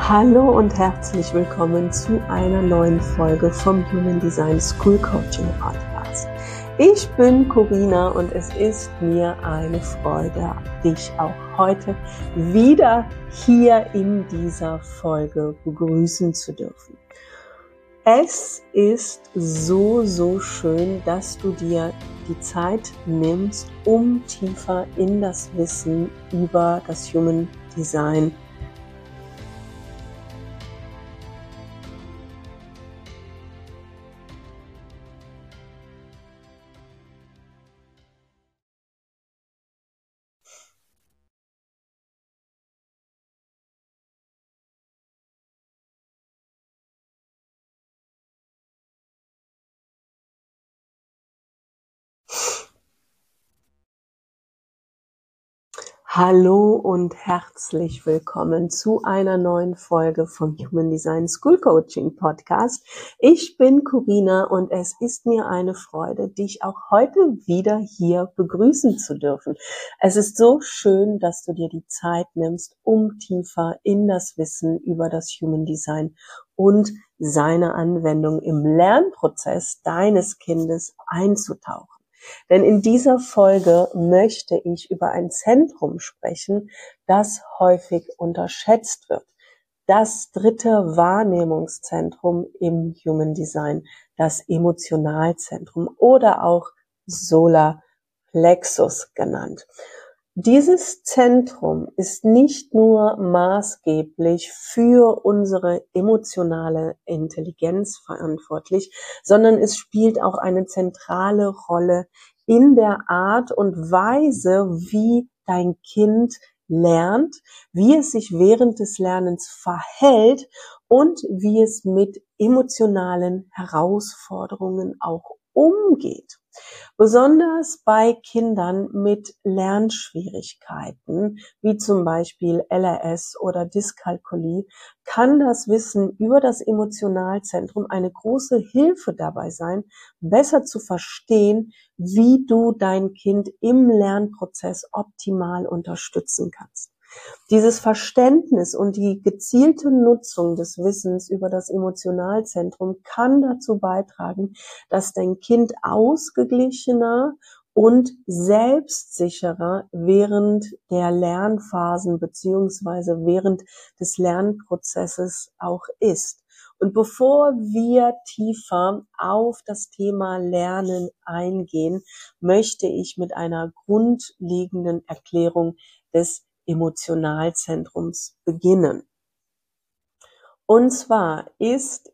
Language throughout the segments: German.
Hallo und herzlich willkommen zu einer neuen Folge vom Human Design School Coaching Podcast. Ich bin Corinna und es ist mir eine Freude, dich auch heute wieder hier in dieser Folge begrüßen zu dürfen. Es ist so schön, dass du dir die Zeit nimmst, um tiefer in das Wissen über das Human Design Hallo und herzlich willkommen zu einer neuen Folge vom Human Design School Coaching Podcast. Ich bin Corinna und es ist mir eine Freude, dich auch heute wieder hier begrüßen zu dürfen. Es ist so schön, dass du dir die Zeit nimmst, um tiefer in das Wissen über das Human Design und seine Anwendung im Lernprozess deines Kindes einzutauchen. Denn in dieser Folge möchte ich über ein Zentrum sprechen, das häufig unterschätzt wird. Das dritte Wahrnehmungszentrum im Human Design, das Emotionalzentrum oder auch Solarplexus genannt. Dieses Zentrum ist nicht nur maßgeblich für unsere emotionale Intelligenz verantwortlich, sondern es spielt auch eine zentrale Rolle in der Art und Weise, wie dein Kind lernt, wie es sich während des Lernens verhält und wie es mit emotionalen Herausforderungen auch umgeht. Besonders bei Kindern mit Lernschwierigkeiten, wie zum Beispiel LRS oder Dyskalkulie, kann das Wissen über das Emotionalzentrum eine große Hilfe dabei sein, besser zu verstehen, wie du dein Kind im Lernprozess optimal unterstützen kannst. Dieses Verständnis und die gezielte Nutzung des Wissens über das Emotionalzentrum kann dazu beitragen, dass dein Kind ausgeglichener und selbstsicherer während der Lernphasen beziehungsweise während des Lernprozesses auch ist. Und bevor wir tiefer auf das Thema Lernen eingehen, möchte ich mit einer grundlegenden Erklärung des Emotionalzentrums beginnen. Und zwar ist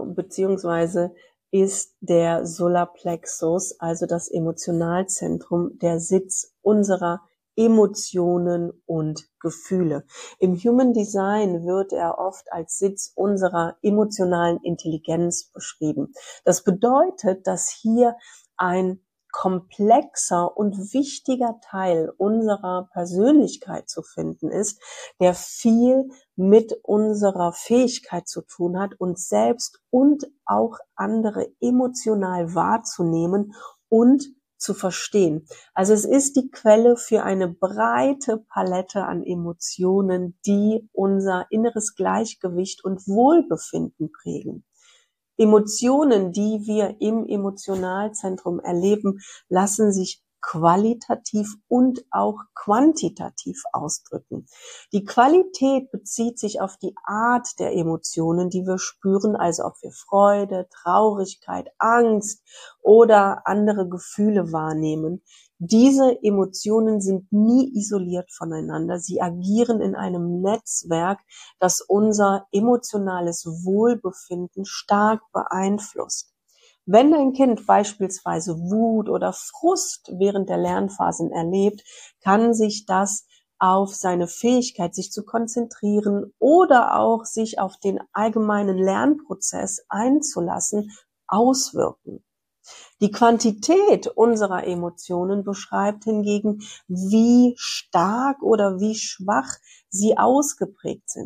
der Solarplexus, also das Emotionalzentrum, der Sitz unserer Emotionen und Gefühle. Im Human Design wird er oft als Sitz unserer emotionalen Intelligenz beschrieben. Das bedeutet, dass hier ein komplexer und wichtiger Teil unserer Persönlichkeit zu finden ist, der viel mit unserer Fähigkeit zu tun hat, uns selbst und auch andere emotional wahrzunehmen und zu verstehen. Also es ist die Quelle für eine breite Palette an Emotionen, die unser inneres Gleichgewicht und Wohlbefinden prägen. Emotionen, die wir im Emotionalzentrum erleben, lassen sich qualitativ und auch quantitativ ausdrücken. Die Qualität bezieht sich auf die Art der Emotionen, die wir spüren, also ob wir Freude, Traurigkeit, Angst oder andere Gefühle wahrnehmen. Diese Emotionen sind nie isoliert voneinander. Sie agieren in einem Netzwerk, das unser emotionales Wohlbefinden stark beeinflusst. Wenn dein Kind beispielsweise Wut oder Frust während der Lernphasen erlebt, kann sich das auf seine Fähigkeit, sich zu konzentrieren oder auch sich auf den allgemeinen Lernprozess einzulassen, auswirken. Die Quantität unserer Emotionen beschreibt hingegen, wie stark oder wie schwach sie ausgeprägt sind.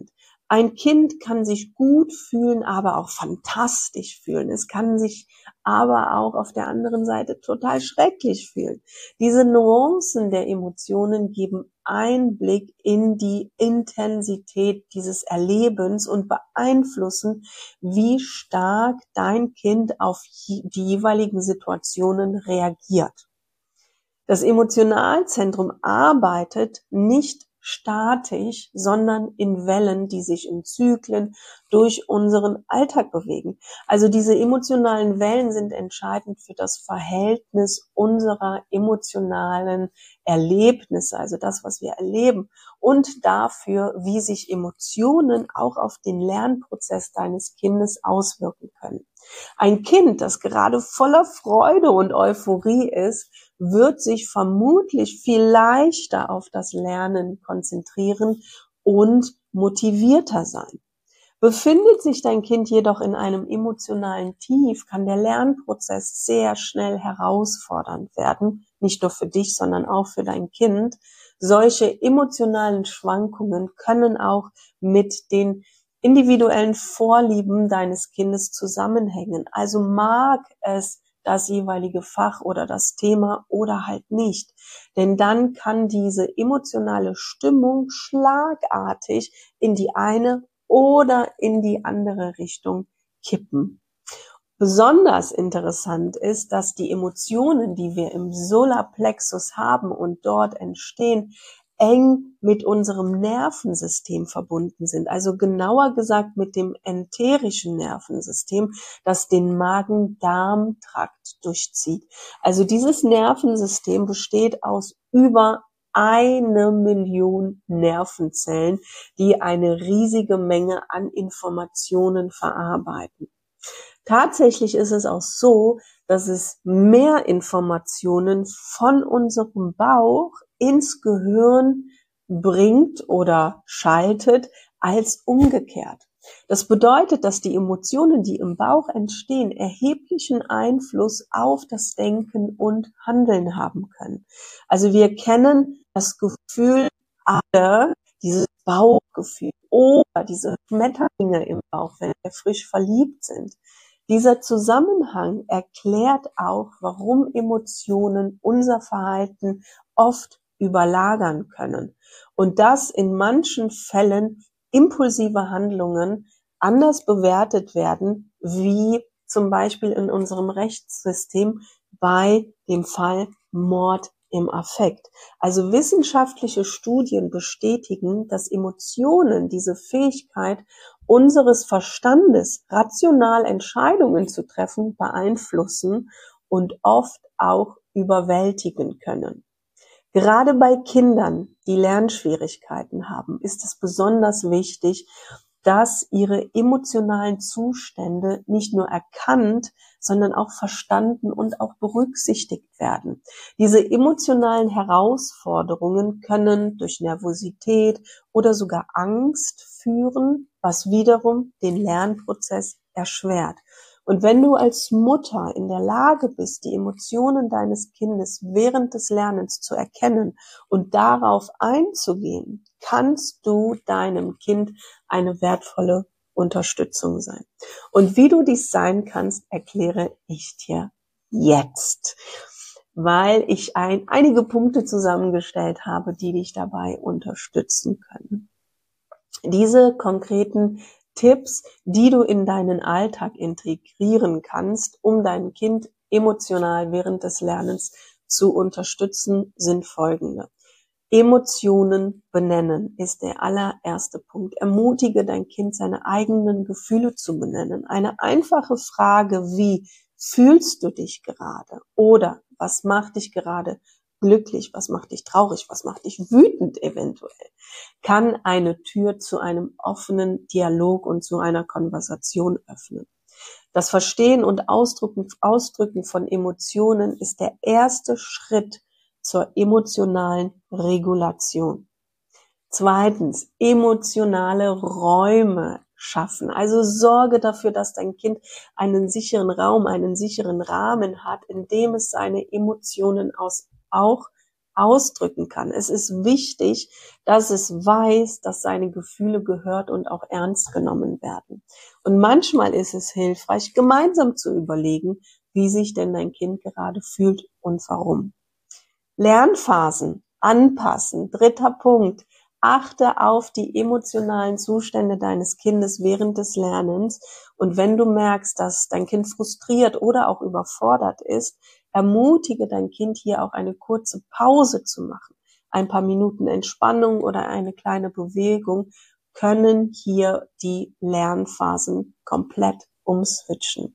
Ein Kind kann sich gut fühlen, aber auch fantastisch fühlen. Es kann sich aber auch auf der anderen Seite total schrecklich fühlen. Diese Nuancen der Emotionen geben Einblick in die Intensität dieses Erlebens und beeinflussen, wie stark dein Kind auf die jeweiligen Situationen reagiert. Das Emotionalzentrum arbeitet nicht statisch, sondern in Wellen, die sich in Zyklen durch unseren Alltag bewegen. Also diese emotionalen Wellen sind entscheidend für das Verhältnis unserer emotionalen Erlebnisse, also das, was wir erleben, und dafür, wie sich Emotionen auch auf den Lernprozess deines Kindes auswirken können. Ein Kind, das gerade voller Freude und Euphorie ist, wird sich vermutlich viel leichter auf das Lernen konzentrieren und motivierter sein. Befindet sich dein Kind jedoch in einem emotionalen Tief, kann der Lernprozess sehr schnell herausfordernd werden, nicht nur für dich, sondern auch für dein Kind. Solche emotionalen Schwankungen können auch mit den individuellen Vorlieben deines Kindes zusammenhängen. Also mag es das jeweilige Fach oder das Thema oder halt nicht. Denn dann kann diese emotionale Stimmung schlagartig in die eine oder in die andere Richtung kippen. Besonders interessant ist, dass die Emotionen, die wir im Solarplexus haben und dort entstehen, eng mit unserem Nervensystem verbunden sind. Also genauer gesagt mit dem enterischen Nervensystem, das den Magen-Darm-Trakt durchzieht. Also dieses Nervensystem besteht aus über 1 Million Nervenzellen, die eine riesige Menge an Informationen verarbeiten. Tatsächlich ist es auch so, dass es mehr Informationen von unserem Bauch ins Gehirn bringt oder schaltet als umgekehrt. Das bedeutet, dass die Emotionen, die im Bauch entstehen, erheblichen Einfluss auf das Denken und Handeln haben können. Also wir kennen das Gefühl alle, dieses Bauchgefühl oder diese Schmetterlinge im Bauch, wenn wir frisch verliebt sind. Dieser Zusammenhang erklärt auch, warum Emotionen unser Verhalten oft überlagern können und dass in manchen Fällen impulsive Handlungen anders bewertet werden, wie zum Beispiel in unserem Rechtssystem bei dem Fall Mord im Affekt. Also wissenschaftliche Studien bestätigen, dass Emotionen diese Fähigkeit unseres Verstandes, rational Entscheidungen zu treffen, beeinflussen und oft auch überwältigen können. Gerade bei Kindern, die Lernschwierigkeiten haben, ist es besonders wichtig, dass ihre emotionalen Zustände nicht nur erkannt, sondern auch verstanden und auch berücksichtigt werden. Diese emotionalen Herausforderungen können durch Nervosität oder sogar Angst führen, was wiederum den Lernprozess erschwert. Und wenn du als Mutter in der Lage bist, die Emotionen deines Kindes während des Lernens zu erkennen und darauf einzugehen, kannst du deinem Kind eine wertvolle Unterstützung sein. Und wie du dies sein kannst, erkläre ich dir jetzt, weil ich einige Punkte zusammengestellt habe, die dich dabei unterstützen können. Diese konkreten Tipps, die du in deinen Alltag integrieren kannst, um dein Kind emotional während des Lernens zu unterstützen, sind folgende. Emotionen benennen ist der allererste Punkt. Ermutige dein Kind, seine eigenen Gefühle zu benennen. Eine einfache Frage wie, fühlst du dich gerade? Oder was macht dich gerade glücklich? Was macht dich traurig? Was macht dich wütend eventuell? Kann eine Tür zu einem offenen Dialog und zu einer Konversation öffnen. Das Verstehen und Ausdrücken von Emotionen ist der erste Schritt zur emotionalen Regulation. Zweitens, emotionale Räume schaffen. Also sorge dafür, dass dein Kind einen sicheren Raum, einen sicheren Rahmen hat, in dem es seine Emotionen auch ausdrücken kann. Es ist wichtig, dass es weiß, dass seine Gefühle gehört und auch ernst genommen werden. Und manchmal ist es hilfreich, gemeinsam zu überlegen, wie sich denn dein Kind gerade fühlt und warum. Lernphasen anpassen. 3. Punkt. Achte auf die emotionalen Zustände deines Kindes während des Lernens. Und wenn du merkst, dass dein Kind frustriert oder auch überfordert ist, ermutige dein Kind hier auch eine kurze Pause zu machen. Ein paar Minuten Entspannung oder eine kleine Bewegung können hier die Lernphasen komplett umswitchen.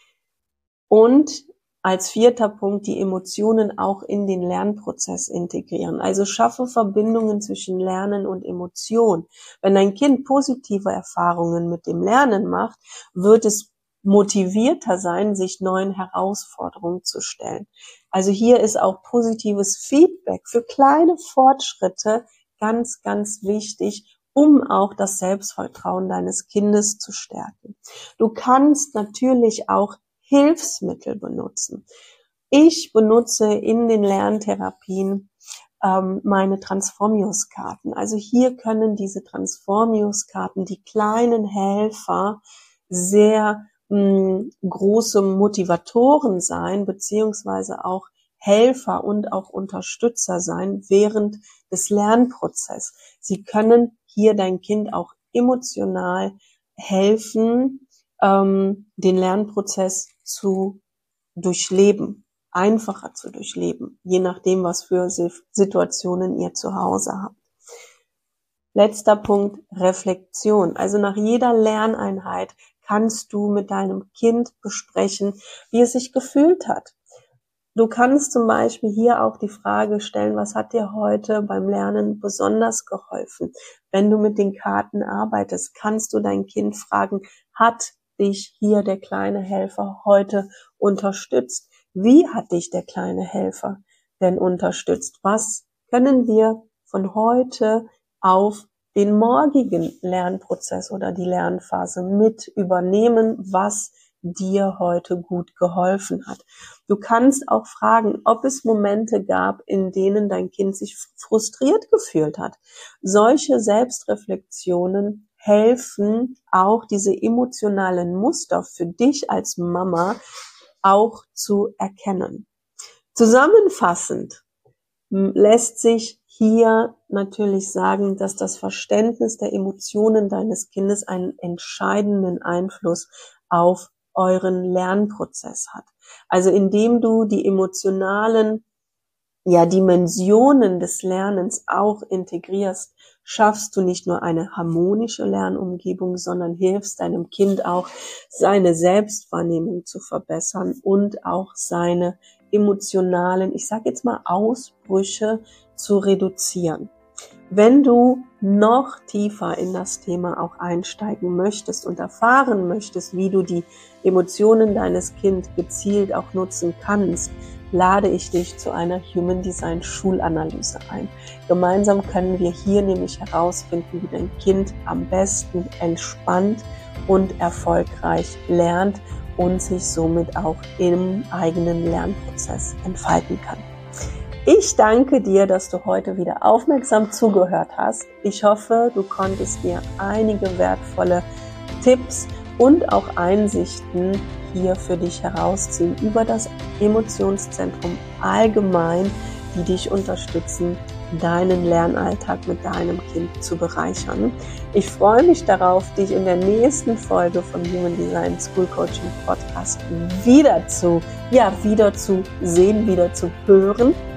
Und als 4. Punkt die Emotionen auch in den Lernprozess integrieren. Also schaffe Verbindungen zwischen Lernen und Emotion. Wenn dein Kind positive Erfahrungen mit dem Lernen macht, wird es motivierter sein, sich neuen Herausforderungen zu stellen. Also hier ist auch positives Feedback für kleine Fortschritte ganz, ganz wichtig, um auch das Selbstvertrauen deines Kindes zu stärken. Du kannst natürlich auch Hilfsmittel benutzen. Ich benutze in den Lerntherapien meine Transformius-Karten. Also hier können diese Transformius-Karten, die kleinen Helfer, sehr große Motivatoren sein, beziehungsweise auch Helfer und auch Unterstützer sein während des Lernprozesses. Sie können hier dein Kind auch emotional helfen, den Lernprozess zu durchleben, einfacher zu durchleben, je nachdem, was für Situationen ihr zu Hause habt. Letzter Punkt, Reflexion. Also nach jeder Lerneinheit kannst du mit deinem Kind besprechen, wie es sich gefühlt hat. Du kannst zum Beispiel hier auch die Frage stellen, was hat dir heute beim Lernen besonders geholfen? Wenn du mit den Karten arbeitest, kannst du dein Kind fragen, hat dich hier der kleine Helfer heute unterstützt? Wie hat dich der kleine Helfer denn unterstützt? Was können wir von heute auf den morgigen Lernprozess oder die Lernphase mit übernehmen, was dir heute gut geholfen hat? Du kannst auch fragen, ob es Momente gab, in denen dein Kind sich frustriert gefühlt hat. Solche Selbstreflexionen helfen auch, diese emotionalen Muster für dich als Mama auch zu erkennen. Zusammenfassend lässt sich hier natürlich sagen, dass das Verständnis der Emotionen deines Kindes einen entscheidenden Einfluss auf euren Lernprozess hat. Also indem du die emotionalen Dimensionen des Lernens auch integrierst, schaffst du nicht nur eine harmonische Lernumgebung, sondern hilfst deinem Kind auch, seine Selbstwahrnehmung zu verbessern und auch seine emotionalen, ich sage jetzt mal, Ausbrüche zu reduzieren. Wenn du noch tiefer in das Thema auch einsteigen möchtest und erfahren möchtest, wie du die Emotionen deines Kindes gezielt auch nutzen kannst, lade ich dich zu einer Human Design Schulanalyse ein. Gemeinsam können wir hier nämlich herausfinden, wie dein Kind am besten entspannt und erfolgreich lernt und sich somit auch im eigenen Lernprozess entfalten kann. Ich danke dir, dass du heute wieder aufmerksam zugehört hast. Ich hoffe, du konntest dir einige wertvolle Tipps und auch Einsichten hier für dich herausziehen über das Emotionszentrum allgemein, die dich unterstützen, deinen Lernalltag mit deinem Kind zu bereichern. Ich freue mich darauf, dich in der nächsten Folge von Human Design School Coaching Podcast wieder zu sehen, wieder zu hören.